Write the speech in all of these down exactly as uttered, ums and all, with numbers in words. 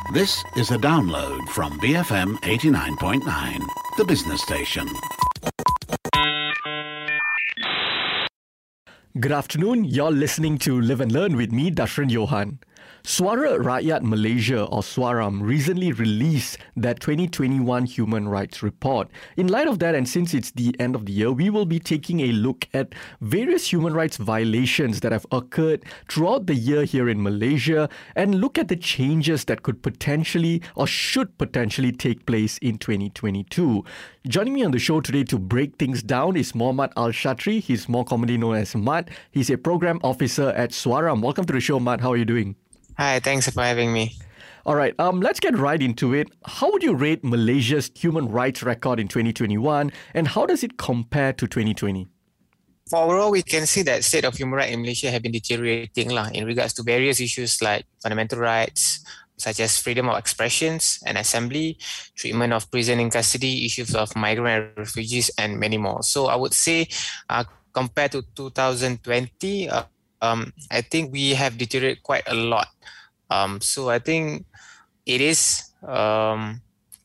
This is a download from B F M eighty-nine point nine, the business station. Good afternoon, you're listening to Live and Learn with me, Dashran Johan. Suara Rakyat Malaysia, or Suaram, recently released their twenty twenty-one Human Rights Report. In light of that, and since it's the end of the year, we will be taking a look at various human rights violations that have occurred throughout the year here in Malaysia and look at the changes that could potentially or should potentially take place in twenty twenty-two. Joining me on the show today to break things down is Mohammad Al-Shatri. He's more commonly known as Mat. He's a program officer at Suaram. Welcome to the show, Mat. How are you doing? Hi, thanks for having me. All right, um, let's get right into it. How would you rate Malaysia's human rights record in twenty twenty-one, and how does it compare to twenty twenty? For overall, we can see that state of human rights in Malaysia have been deteriorating lah, in regards to various issues like fundamental rights, such as freedom of expressions and assembly, treatment of prison in custody, issues of migrant and refugees, and many more. So I would say, uh, compared to two thousand twenty, uh, um, I think we have deteriorated quite a lot. Um, so I think it is um,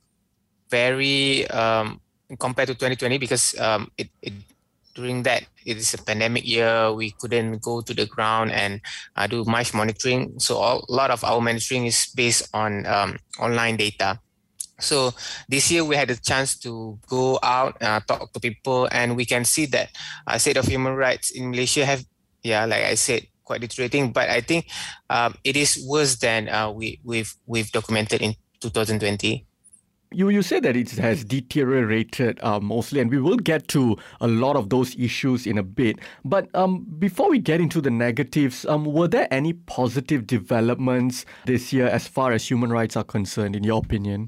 very um, compared to twenty twenty because um, it, it during that it is a pandemic year. We couldn't go to the ground and uh, do much monitoring. So all, a lot of our monitoring is based on um, online data. So this year we had a chance to go out, uh, talk to people, and we can see that uh, state of human rights in Malaysia have, yeah, like I said, quite deteriorating. But I think um, it is worse than uh, we, we've we've documented in two thousand twenty. You you say that it has deteriorated uh, mostly, and we will get to a lot of those issues in a bit. But um, before we get into the negatives, um, were there any positive developments this year as far as human rights are concerned, in your opinion?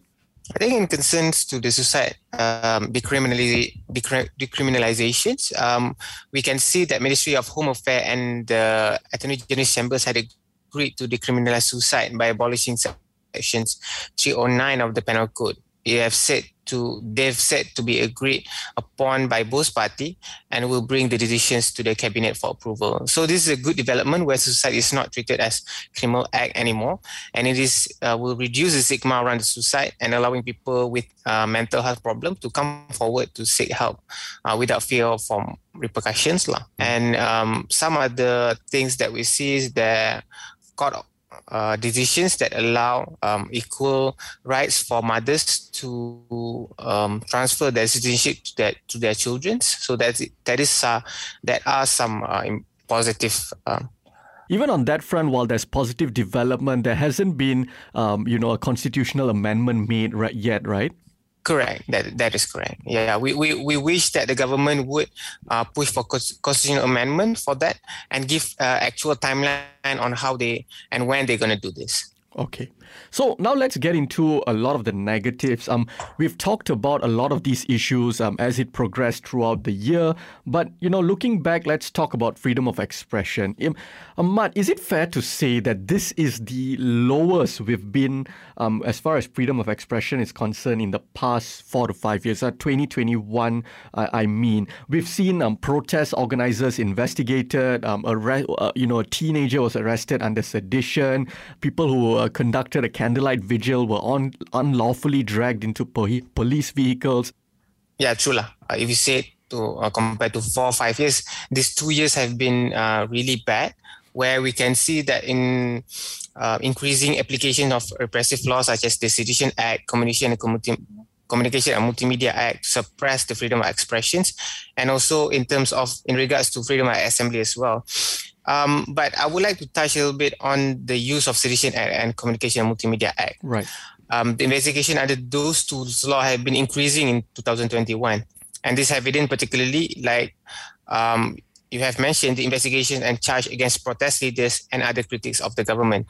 I think in concerns to the suicide um, decriminali- decri- decriminalizations, um, we can see that Ministry of Home Affairs and the uh, Attorney General's Chambers had agreed to decriminalize suicide by abolishing sections three oh nine of the Penal Code. They have said to they've said to be agreed upon by both parties and will bring the decisions to the cabinet for approval. So this is a good development where suicide is not treated as criminal act anymore, and it is uh, will reduce the stigma around the suicide and allowing people with uh, mental health problems to come forward to seek help uh, without fear of um, repercussions lah. And um, some other things that we see is the court Uh, decisions that allow um, equal rights for mothers to um, transfer their citizenship to their, to their children. So that's that is uh, that are some uh, positive. Um, Even on that front, while there's positive development, there hasn't been, um, you know, a constitutional amendment made right yet, right? Correct. That that is correct. Yeah, we we, we wish that the government would uh, push for constitutional amendment for that and give uh, actual timeline on how they and when they're going to do this. Okay. So now let's get into a lot of the negatives. Um, we've talked about a lot of these issues um, as it progressed throughout the year. But, you know, looking back, let's talk about freedom of expression. Um, Mat, is it fair to say that this is the lowest we've been um, as far as freedom of expression is concerned in the past four to five years? Uh, twenty twenty-one, uh, I mean. We've seen um, protest organizers investigated. Um, arre- uh, you know, a teenager was arrested under sedition. People who uh, conducted a candlelight vigil were on, unlawfully dragged into po- police vehicles. Yeah, true lah. Uh, if you say to uh, compared to four or five years, these two years have been uh, really bad, where we can see that in uh, increasing application of repressive laws such as the Sedition Act, Communication and Community Communication and Multimedia Act suppress the freedom of expressions, and also in terms of in regards to freedom of assembly as well. Um, but I would like to touch a little bit on the use of Sedition Act and Communication and Multimedia Act. Right. Um, the investigation under those two laws have been increasing in two thousand twenty-one, and this evident particularly like um, you have mentioned the investigation and charge against protest leaders and other critics of the government.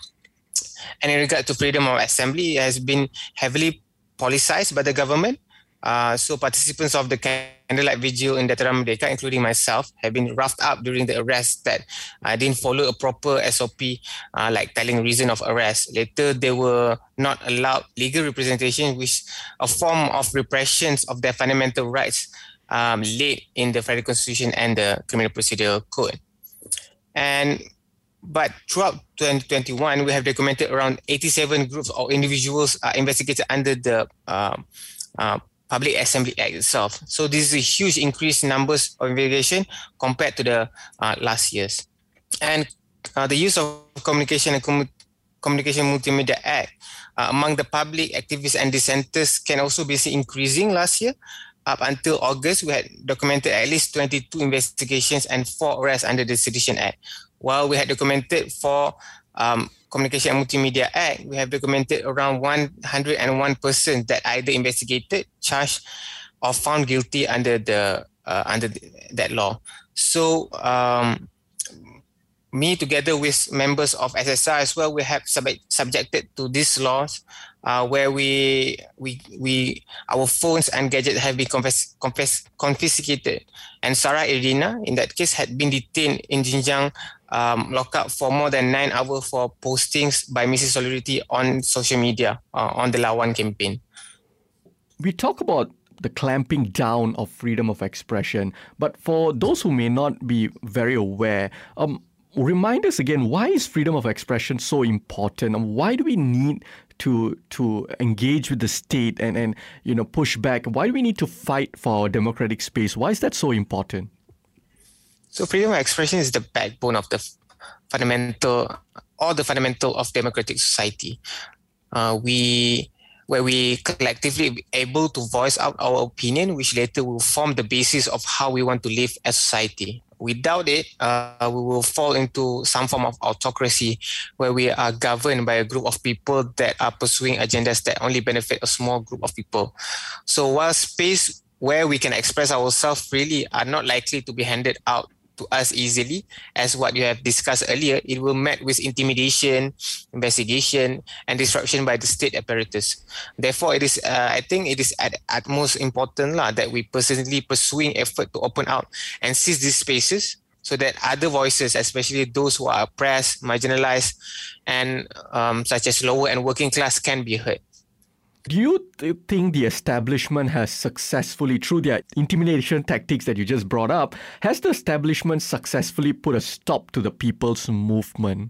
And in regard to freedom of assembly, it has been heavily politicized by the government. Uh, so participants of the candlelight vigil in Dataran Merdeka, including myself, have been roughed up during the arrest that uh, didn't follow a proper S O P, uh, like telling reason of arrest. Later, they were not allowed legal representation, which a form of repression of their fundamental rights um, laid in the Federal Constitution and the Criminal Procedure Code. And but throughout twenty twenty-one, we have documented around eighty-seven groups or individuals are investigated under the uh, uh, Public Assembly Act itself. So this is a huge increase in numbers of investigation compared to the uh, last years. And uh, the use of Communication and Com- Communication Multimedia Act uh, among the public activists and dissenters can also be seen increasing last year. Up until August, we had documented at least twenty-two investigations and four arrests under the Sedition Act. While we had documented for um, Communication and Multimedia Act, we have documented around one hundred one persons that either investigated, charged, or found guilty under the uh, under the, that law. So, um, me together with members of S S R as well, we have sub- subjected to these laws, uh, where we we we our phones and gadgets have been confis- confis- confiscated, and Sarah Irina in that case had been detained in Xinjiang um, lockup for more than nine hours for postings by Missus Solidarity on social media uh, on the Lawan campaign. We talk about the clamping down of freedom of expression, but for those who may not be very aware, um, remind us again, why is freedom of expression so important? And why do we need to to engage with the state and, and you know push back? Why do we need to fight for our democratic space? Why is that so important? So freedom of expression is the backbone of the fundamental, or the fundamental of democratic society. Uh, we where we collectively be able to voice out our opinion, which later will form the basis of how we want to live as society. Without it, uh, we will fall into some form of autocracy where we are governed by a group of people that are pursuing agendas that only benefit a small group of people. So while space where we can express ourselves freely are not likely to be handed out to us easily, as what you have discussed earlier, it will met with intimidation, investigation, and disruption by the state apparatus. Therefore, it is, uh, I think it is at, at most important lah, that we personally pursuing effort to open out and seize these spaces so that other voices, especially those who are oppressed, marginalized, and um, such as lower and working class, can be heard. Do you th- think the establishment has successfully, through their intimidation tactics that you just brought up, has the establishment successfully put a stop to the people's movement?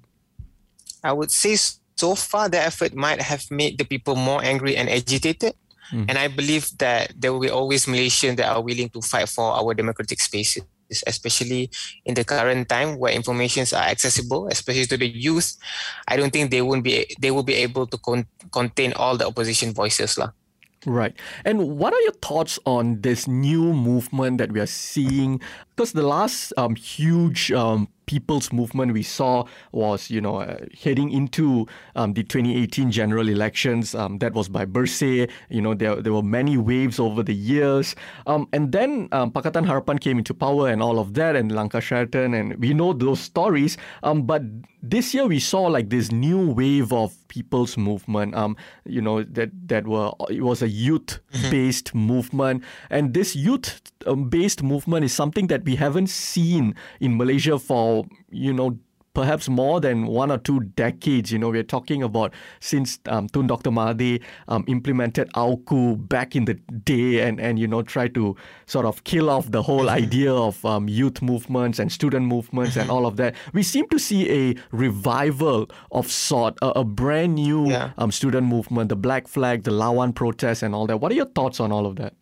I would say so far the effort might have made the people more angry and agitated. Mm. And I believe that there will be always Malaysians that are willing to fight for our democratic spaces, especially in the current time where informations are accessible, especially to the youth. I don't think they won't be they will be able to con- contain all the opposition voices lah. Right. And what are your thoughts on this new movement that we are seeing? Because the last um, huge um, people's movement we saw was, you know, uh, heading into um, the twenty eighteen general elections. Um, that was by Bersih. You know, there there were many waves over the years. Um, and then um, Pakatan Harapan came into power and all of that, and Langkah Syaritan, and we know those stories. Um, but this year we saw like this new wave of people's movement. Um, you know, that that were it was a youth-based mm-hmm. movement, and this youth-based movement is something that we haven't seen in Malaysia for, you know, perhaps more than one or two decades. You know, we're talking about since um, Tun Doctor Mahathir um, implemented AUKU back in the day and, and, you know, try to sort of kill off the whole idea of um, youth movements and student movements and all of that. We seem to see a revival of sort, a, a brand new yeah. um, student movement, the Black Flag, the Lawan protests and all that. What are your thoughts on all of that?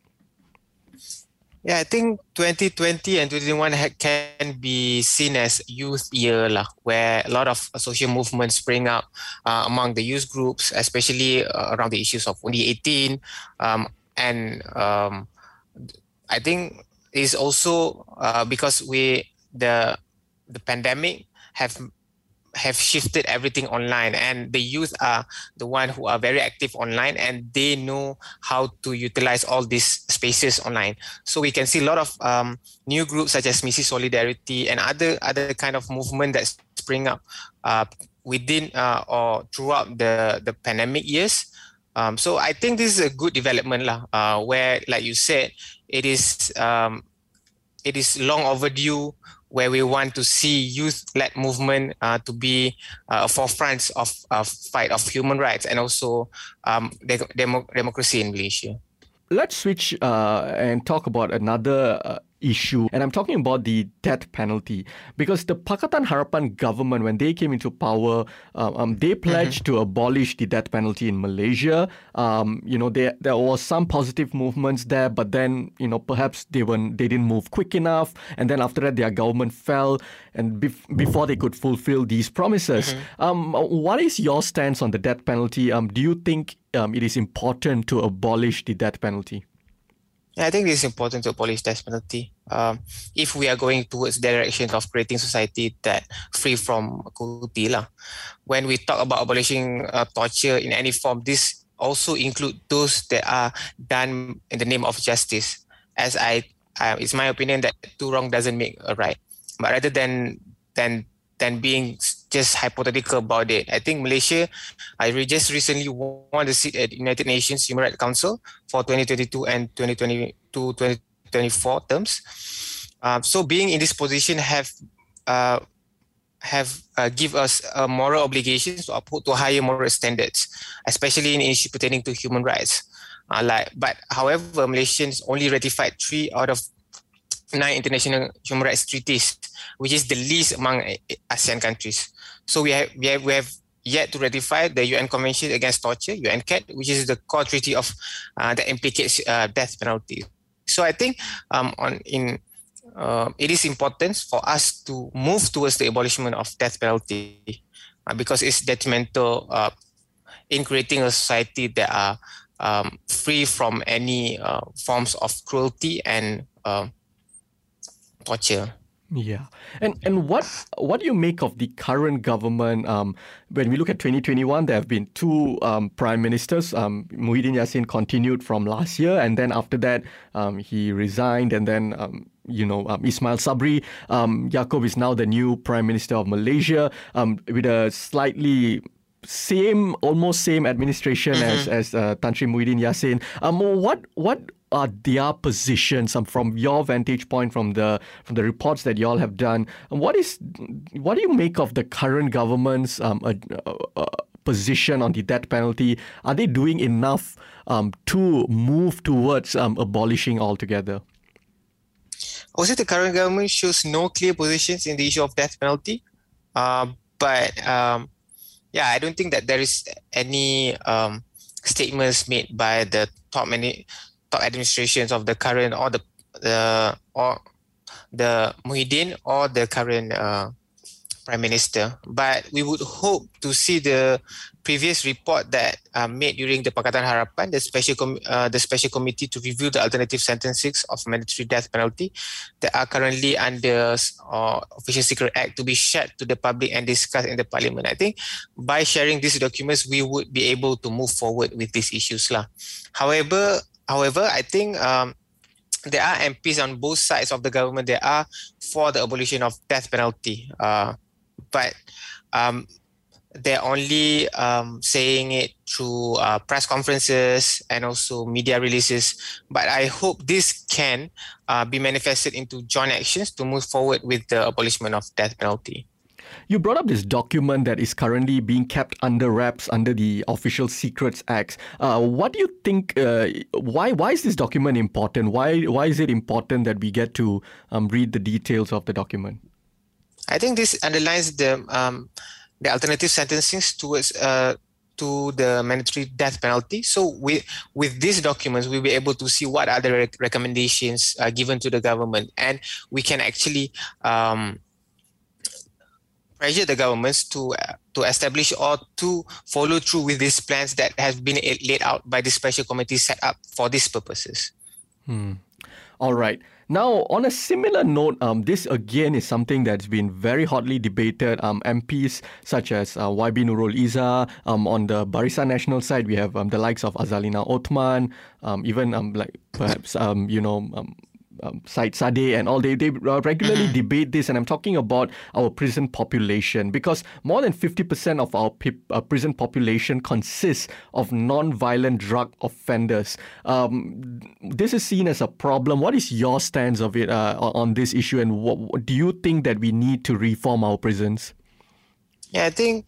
Yeah, I think twenty twenty and twenty twenty-one ha- can be seen as youth year lah, where a lot of social movements spring up uh, among the youth groups, especially uh, around the issues of twenty eighteen. Um, and um, I think it's also uh, because we the the pandemic have have shifted everything online, and the youth are the one who are very active online, and they know how to utilize all these spaces online. So we can see a lot of um, new groups such as Missus Solidarity and other other kind of movement that spring up uh, within uh, or throughout the the pandemic years. Um, so I think this is a good development lah, uh, where, like you said, it is um, it is long overdue, where we want to see youth-led movement uh, to be uh, a forefront of, of fight of human rights and also um, de- demo- democracy in Malaysia. Let's switch uh, and talk about another uh, issue. And I'm talking about the death penalty. Because the Pakatan Harapan government, when they came into power, uh, um, they pledged mm-hmm. to abolish the death penalty in Malaysia. Um, you know, there there was some positive movements there, but then, you know, perhaps they were they didn't move quick enough. And then after that, their government fell, and bef- before they could fulfill these promises. Mm-hmm. Um, what is your stance on the death penalty? Um, do you think um, it is important to abolish the death penalty? I think it is important to abolish death penalty. Um, if we are going towards the direction of creating society that free from cruelty lah. When we talk about abolishing uh, torture in any form, this also include those that are done in the name of justice. As I, uh, it's my opinion that two wrong doesn't make a right. But rather than than than being just hypothetical about it, I think Malaysia, I just recently won the seat at United Nations Human Rights Council for twenty twenty-two and twenty twenty-two twenty twenty-four terms. Uh, so being in this position have uh, have uh, give us a moral obligation to uphold to higher moral standards, especially in issues pertaining to human rights. Uh, like, but however, Malaysians only ratified three out of nine international human rights treaties, which is the least among ASEAN countries. So we have we have we have yet to ratify the U N Convention Against Torture, U N C A T, which is the core treaty of uh, that implicates uh, death penalty. So I think um, on in uh, it is important for us to move towards the abolishment of death penalty uh, because it's detrimental uh, in creating a society that are um, free from any uh, forms of cruelty and uh, torture. Yeah, and and what what do you make of the current government? Um, when we look at twenty twenty-one, there have been two um, prime ministers. Um, Muhyiddin Yassin continued from last year, and then after that, um, he resigned, and then um, you know um, Ismail Sabri um, Yaakob is now the new prime minister of Malaysia, um, with a slightly same, almost same administration mm-hmm. as as uh, Tan Sri Muhyiddin Yassin. Um, what what are their positions um, from your vantage point, from the from the reports that you all have done? What is what do you make of the current government's um, uh, uh, position on the death penalty? Are they doing enough um, to move towards um, abolishing altogether? Also, the current government shows no clear positions in the issue of death penalty. Uh, but um, yeah, I don't think that there is any um, statements made by the top many. top administrations of the current or the the or the Muhyiddin or the current uh, prime minister. But we would hope to see the previous report that uh, made during the Pakatan Harapan, the special com- uh, the special committee to review the alternative sentences of mandatory death penalty that are currently under uh, Official Secret Act to be shared to the public and discussed in the parliament. I think by sharing these documents, we would be able to move forward with these issues lah. However. However, I think um, there are M Ps on both sides of the government that are for the abolition of death penalty. Uh, but um, they're only um, saying it through uh, press conferences and also media releases. But I hope this can uh, be manifested into joint actions to move forward with the abolishment of death penalty. You brought up this document that is currently being kept under wraps under the Official Secrets Act. Uh, what do you think? Uh, why why is this document important? Why why is it important that we get to um, read the details of the document? I think this underlines the um, the alternative sentencing towards uh, to the mandatory death penalty. So with with these documents, we'll be able to see what are the rec- recommendations uh, given to the government, and we can actually. Um, pressure the governments to uh, to establish or to follow through with these plans that have been laid out by the special committee set up for these purposes. Hmm. All right. Now, on a similar note, um, this again is something that's been very hotly debated. Um, M Ps such as uh, Y B Nurul Izzah. Um, on the Barisan Nasional side, we have um, the likes of Azalina Othman, um, even um, like perhaps um, you know. Um, Um, Syed Sadeh and all, they, they uh, regularly mm-hmm. debate this, and I'm talking about our prison population, because more than fifty percent of our pe- uh, prison population consists of non-violent drug offenders. Um, this is seen as a problem. What is your stance of it uh, on this issue, and what, do you think that we need to reform our prisons? Yeah, I think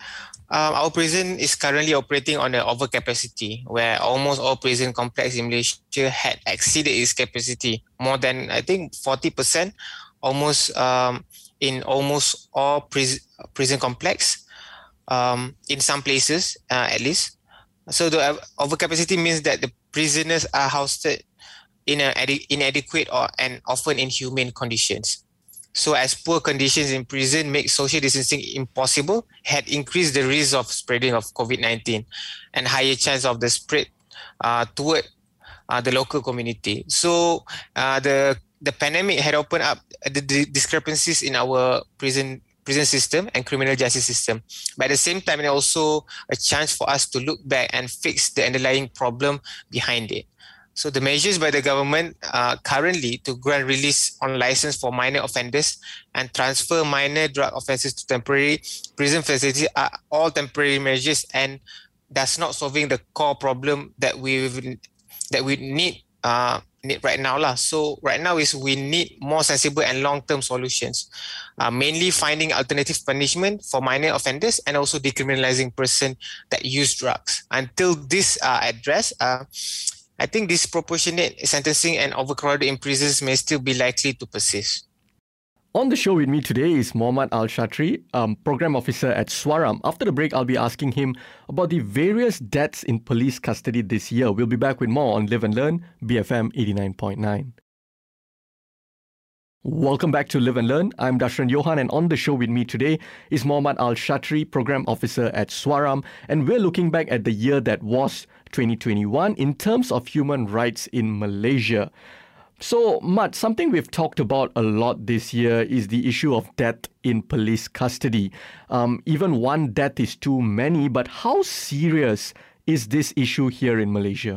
Um, our prison is currently operating on an overcapacity, where almost all prison complex in Malaysia had exceeded its capacity more than, I think, forty percent, almost um, in almost all pris- prison complex, um, in some places uh, at least. So the uh, overcapacity means that the prisoners are housed in an adi- inadequate or and often inhumane conditions. So as poor conditions in prison make social distancing impossible, had increased the risk of spreading of COVID nineteen and higher chance of the spread uh, toward uh, the local community. So uh, the the pandemic had opened up the, the discrepancies in our prison prison system and criminal justice system. But at the same time, it also a chance for us to look back and fix the underlying problem behind it. So the measures by the government uh, currently to grant release on license for minor offenders and transfer minor drug offences to temporary prison facilities are all temporary measures and that's not solving the core problem that we that we need uh, need right now lah. So right now is we need more sensible and long-term solutions, uh, mainly finding alternative punishment for minor offenders and also decriminalizing person that use drugs. Until this are uh, addressed, uh, I think disproportionate sentencing and overcrowded in prisons may still be likely to persist. On the show with me today is Mohammad Al Shatri, um, Program Officer at Swaram. After the break, I'll be asking him about the various deaths in police custody this year. We'll be back with more on Live and Learn, B F M eighty-nine point nine. Welcome back to Live and Learn. I'm Dashran Johan, and on the show with me today is Mohammad Al Shatri, Program Officer at Swaram, and we're looking back at the year that was twenty twenty-one in terms of human rights in Malaysia. So, Mat, something we've talked about a lot this year is the issue of death in police custody. Um, even one death is too many, but how serious is this issue here in Malaysia?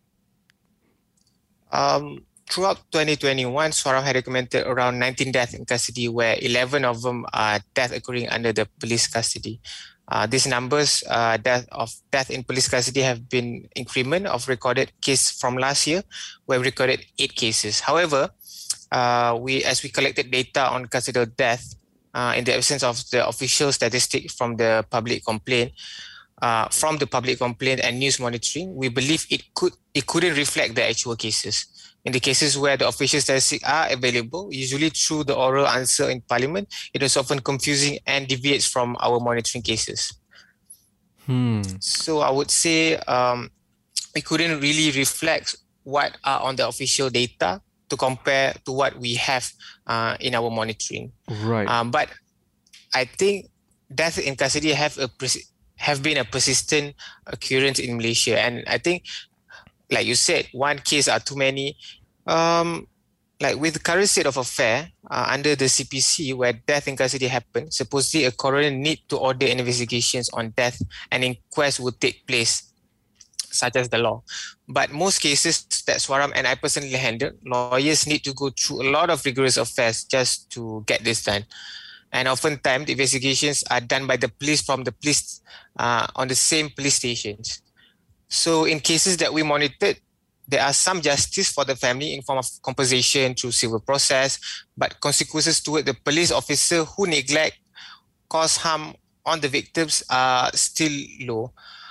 Um, throughout twenty twenty-one, Swaram had documented around nineteen deaths in custody, where eleven of them are deaths occurring under the police custody. Uh, these numbers, uh, death of death in police custody, have been increment of recorded case from last year, where we recorded eight cases. However, uh, we as we collected data on custodial death, uh, in the absence of the official statistic from the public complaint, uh, from the public complaint and news monitoring, we believe it could it couldn't reflect the actual cases. In the cases where the official statistics are available, usually through the oral answer in Parliament, it is often confusing and deviates from our monitoring cases. Hmm. So I would say um, we couldn't really reflect what are on the official data to compare to what we have uh, in our monitoring. Right. Um, but I think death in custody have a pers- have been a persistent occurrence in Malaysia, and I think, like you said, one case are too many. Um, like with the current state of affair uh, under the C P C, where death in custody happened, supposedly a coroner need to order investigations on death and inquest would take place, such as the law. But most cases that Swaram and I personally handled, lawyers need to go through a lot of rigorous affairs just to get this done. And oftentimes, the investigations are done by the police from the police uh, on the same police stations. So in cases that we monitored, there are some justice for the family in form of compensation through civil process, but consequences toward the police officer who neglect, cause harm on the victims are still low.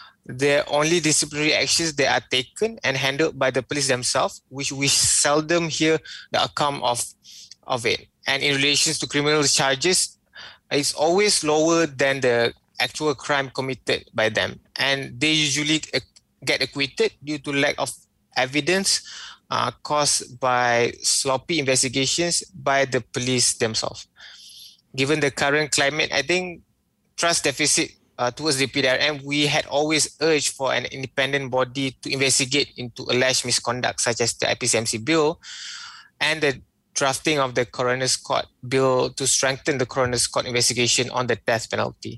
The only disciplinary actions that are taken and handled by the police themselves, which we seldom hear the outcome of, of it. And in relation to criminal charges, it's always lower than the actual crime committed by them. And they usually get acquitted due to lack of evidence uh, caused by sloppy investigations by the police themselves. Given the current climate, I think trust deficit uh, towards the P D R M, we had always urged for an independent body to investigate into alleged misconduct, such as the I P C M C bill and the drafting of the Coroner's Court bill to strengthen the Coroner's Court investigation on the death penalty.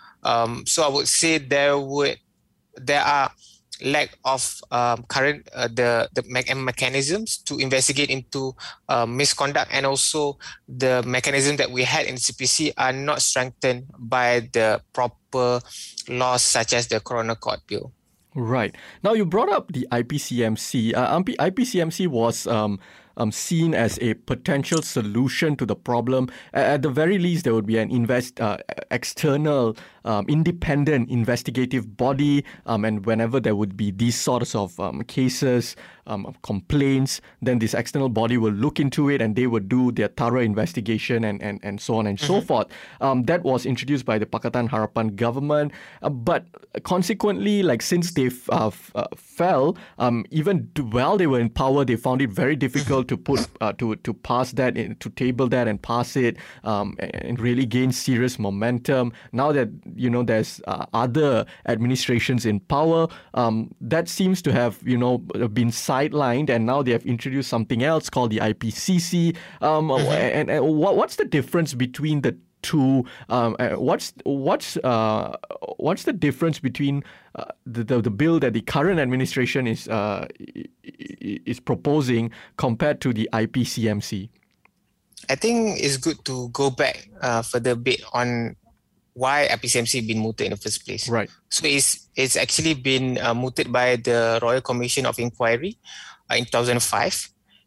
Um, so I would say there would there are lack of um, current uh, the the me- mechanisms to investigate into uh, misconduct, and also the mechanism that we had in C P C are not strengthened by the proper laws such as the Coroner Court bill. Right. Now you brought up the I P C M C. Uh, I P C M C was um, um, seen as a potential solution to the problem. At the very least, there would be an invest uh, external, um, independent investigative body, um, and whenever there would be these sorts of um, cases, um, complaints, then this external body will look into it and they would do their thorough investigation and, and, and so on and mm-hmm. so forth. Um, that was introduced by the Pakatan Harapan government, uh, but consequently, like since they uh, f- uh, fell, um, even while they were in power, they found it very difficult to put uh, to to pass that, in, to table that and pass it, um, and really gain serious momentum. Now that you know there's uh, other administrations in power, um, that seems to have you know been sidelined, and now they have introduced something else called the I P C C. Um, mm-hmm. And, and what, what's the difference between the two? Um, what's what's uh, what's the difference between uh, the, the the bill that the current administration is uh, is proposing compared to the I P C M C? I think it's good to go back uh, further a bit on why I P C M C been mooted in the first place. Right. So it's it's actually been uh, mooted by the Royal Commission of Inquiry uh, in two thousand five,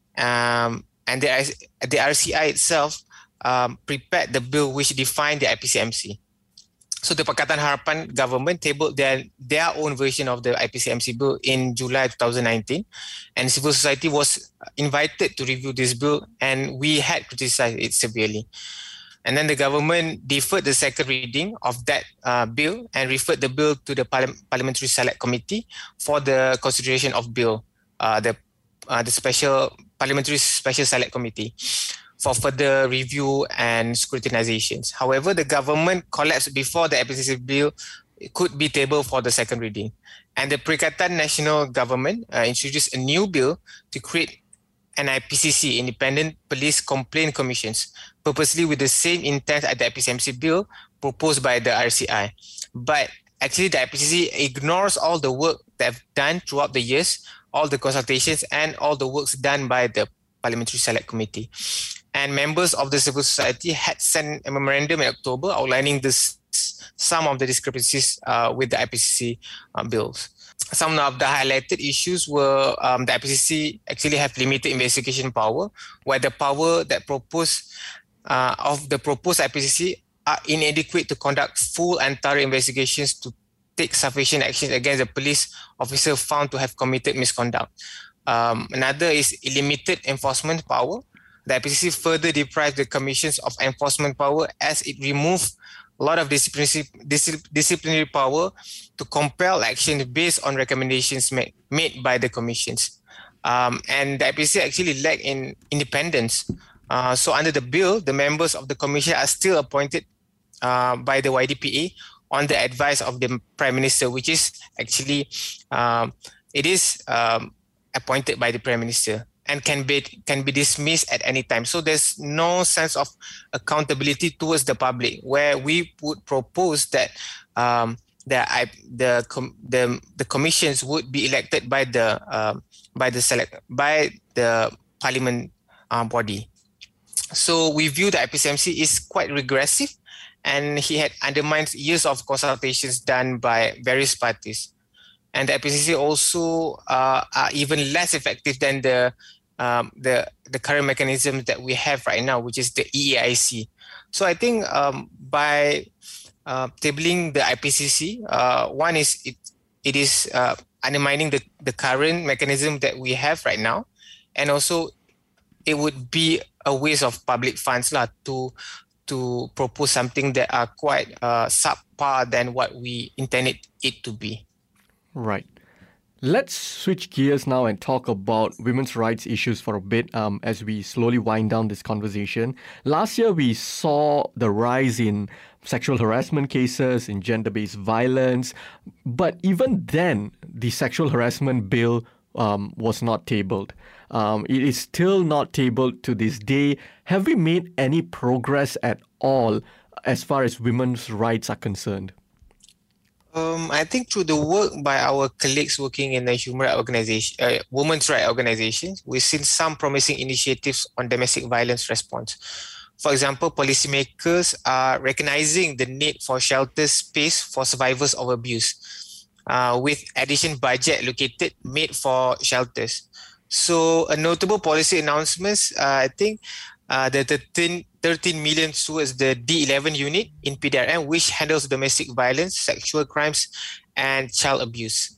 um, and the the R C I itself um, prepared the bill which defined the I P C M C. So the Pakatan Harapan government tabled their their own version of the I P C M C bill in July twenty nineteen, and civil society was invited to review this bill, and we had criticized it severely. And then the government deferred the second reading of that uh, bill and referred the bill to the Parliam- Parliamentary Select Committee for the consideration of bill, uh, the uh, the special Parliamentary Special Select Committee, for further review and scrutinizations. However, the government collapsed before the I P C C bill could be tabled for the second reading. And the Perikatan Nasional Government uh, introduced a new bill to create an I P C C, Independent Police Complaint Commissions, purposely with the same intent as the I P C M C bill proposed by the R C I. But actually, the I P C C ignores all the work they've done throughout the years, all the consultations, and all the works done by the Parliamentary Select Committee. And members of the civil society had sent a memorandum in October outlining this, some of the discrepancies uh, with the I P C C uh, bills. Some of the highlighted issues were um, the I P C C actually have limited investigation power, where the power that proposed uh, of the proposed I P C C are inadequate to conduct full and thorough investigations to take sufficient action against the police officer found to have committed misconduct. Um, another is limited enforcement power. The I P C C further deprives the commissions of enforcement power as it removed a lot of disciplinary, disciplinary power to compel action based on recommendations made, made by the commissions. Um, and the I P C C actually lack in independence. Uh, so under the bill, the members of the commission are still appointed uh, by the Y D P A on the advice of the Prime Minister, which is actually, um, it is um, appointed by the Prime Minister and can be can be dismissed at any time. So there's no sense of accountability towards the public, where we would propose that um, the the the the commissions would be elected by the um, by the select by the Parliament uh, body. So we view the I P C M C is quite regressive, and he had undermined years of consultations done by various parties. And the I P C C also uh, are even less effective than the um, the the current mechanism that we have right now, which is the E A I C. So I think um, by uh, tabling the I P C C, uh, one is it it is uh, undermining the, the current mechanism that we have right now, and also it would be a waste of public funds lah, to to propose something that are quite uh, subpar than what we intended it to be. Right. Let's switch gears now and talk about women's rights issues for a bit um, as we slowly wind down this conversation. Last year, we saw the rise in sexual harassment cases, in gender-based violence. But even then, the sexual harassment bill um, was not tabled. Um, it is still not tabled to this day. Have we made any progress at all as far as women's rights are concerned? Um, I think through the work by our colleagues working in the human rights organization, uh, women's rights organizations, we've seen some promising initiatives on domestic violence response. For example, policymakers are recognizing the need for shelter space for survivors of abuse, uh, with additional budget allocated made for shelters. So a notable policy announcements, uh, I think uh, the thirteen, thirteen million towards the D eleven unit in P D R M, which handles domestic violence, sexual crimes, and child abuse.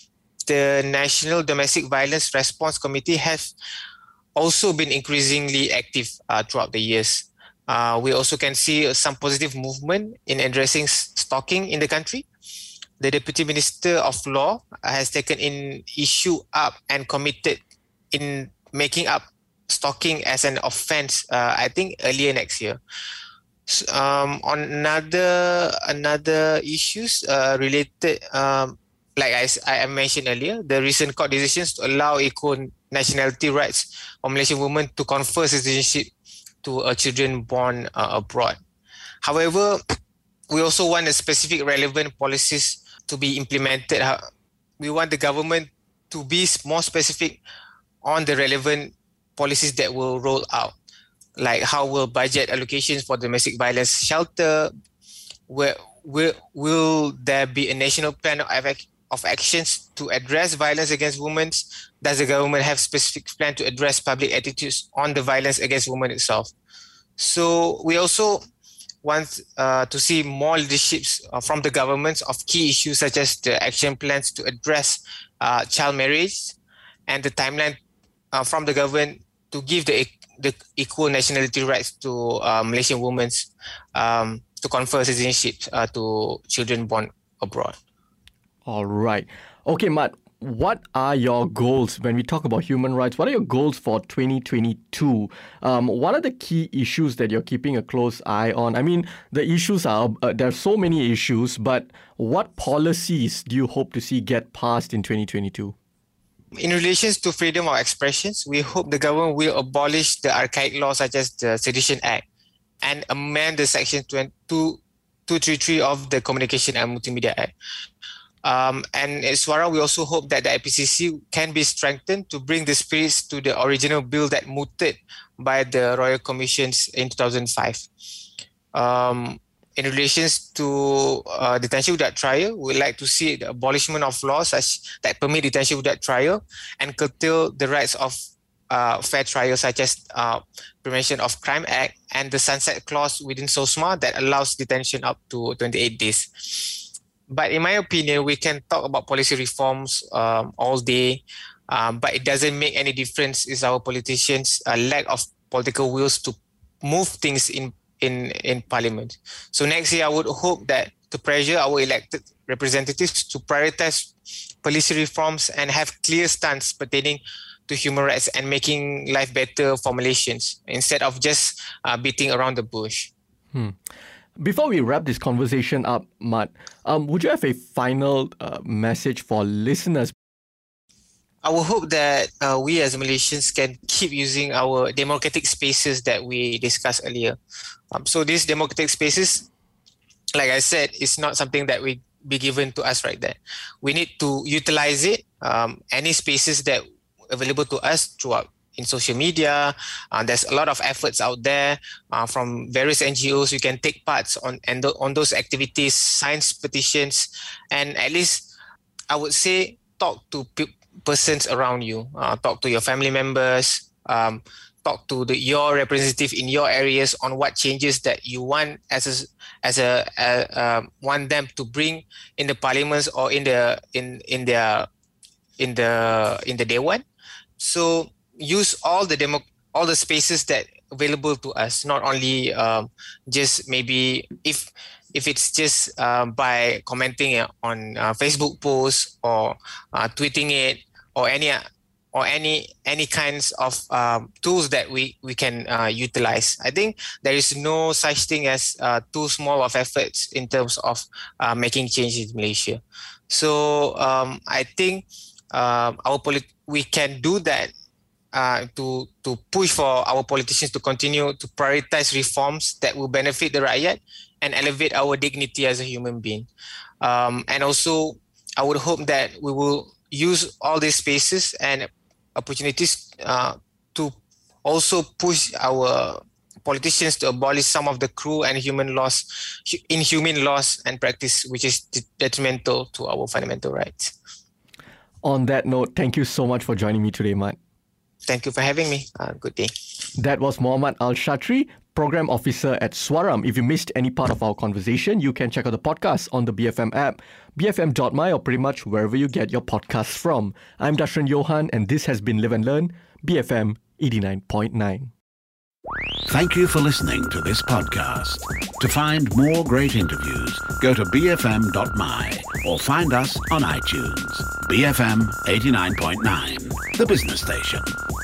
The National Domestic Violence Response Committee has also been increasingly active uh, throughout the years. Uh, we also can see some positive movement in addressing stalking in the country. The Deputy Minister of Law has taken in issue up and committed in making up stalking as an offence, uh, I think earlier next year. So, um, on another another issues uh, related, um, like I, I mentioned earlier, the recent court decisions to allow equal nationality rights for Malaysian women to confer citizenship to a children born uh, abroad. However, we also want the specific relevant policies to be implemented. We want the government to be more specific on the relevant policies that will roll out, like how will budget allocations for domestic violence shelter, where will, will there be a national plan of, of actions to address violence against women? Does the government have specific plan to address public attitudes on the violence against women itself? So we also want uh, to see more leaderships uh, from the governments of key issues such as the action plans to address uh, child marriage, and the timeline uh, from the government to give the, the equal nationality rights to uh, Malaysian women um, to confer citizenship uh, to children born abroad. All right. Okay, Mat, what are your goals when we talk about human rights? What are your goals for twenty twenty-two? Um, what are the key issues that you're keeping a close eye on? I mean, the issues are, uh, there are so many issues, but what policies do you hope to see get passed in twenty twenty-two? In relation to freedom of expressions, we hope the government will abolish the archaic laws such as the Sedition Act and amend the Section two thirty-three of the Communication and Multimedia Act. Um, and at Suara, we also hope that the I P C C can be strengthened to bring the spirits to the original bill that mooted by the Royal Commissions in two thousand five. Um, in relation to uh, detention without trial, we would like to see the abolishment of laws such that permit detention without trial and curtail the rights of uh, fair trial, such as uh, Prevention of Crime Act and the sunset clause within SOSMA that allows detention up to twenty-eight days. But in my opinion, we can talk about policy reforms um, all day, um, but it doesn't make any difference if our politicians uh, lack of political wills to move things in, in, in Parliament. So next year, I would hope that to pressure our elected representatives to prioritize policy reforms and have clear stance pertaining to human rights and making life better for Malaysians instead of just uh, beating around the bush. Hmm. Before we wrap this conversation up, Mat, um, would you have a final uh, message for listeners? I would hope that uh, we as Malaysians can keep using our democratic spaces that we discussed earlier. Um, so these democratic spaces, like I said, is not something that we be given to us right there. We need to utilize it. Um, any spaces that available to us throughout in social media. Uh, there's a lot of efforts out there uh, from various N G Os. You can take parts on and th- on those activities, sign petitions, and at least I would say talk to pe- persons around you. Uh, talk to your family members. Um, talk to the, your representative in your areas on what changes that you want as a, as a, a uh, want them to bring in the parliaments or in the in in their in the in the Dewan. So use all the demo, all the spaces that available to us, not only um, just maybe if if it's just uh, by commenting on uh, Facebook posts or uh, tweeting it or any or any any kinds of um, tools that we we can uh, utilize. I think there is no such thing as uh, too small of efforts in terms of uh, making changes in Malaysia. So um, I think uh, our polit- we can do that. Uh, to to push for our politicians to continue to prioritize reforms that will benefit the rakyat and elevate our dignity as a human being. Um, and also, I would hope that we will use all these spaces and opportunities uh, to also push our politicians to abolish some of the cruel and human laws, inhumane laws and practice, which is detrimental to our fundamental rights. On that note, thank you so much for joining me today, Mat. Thank you for having me. Uh, good day. That was Mohammad Al-Shatri, Program Officer at Swaram. If you missed any part of our conversation, you can check out the podcast on the B F M app, b f m dot m y, or pretty much wherever you get your podcasts from. I'm Dashran Johan, and this has been Live and Learn, B F M eighty-nine point nine. Thank you for listening to this podcast. To find more great interviews, go to b f m dot m y or find us on iTunes. B F M eighty-nine point nine, the business station.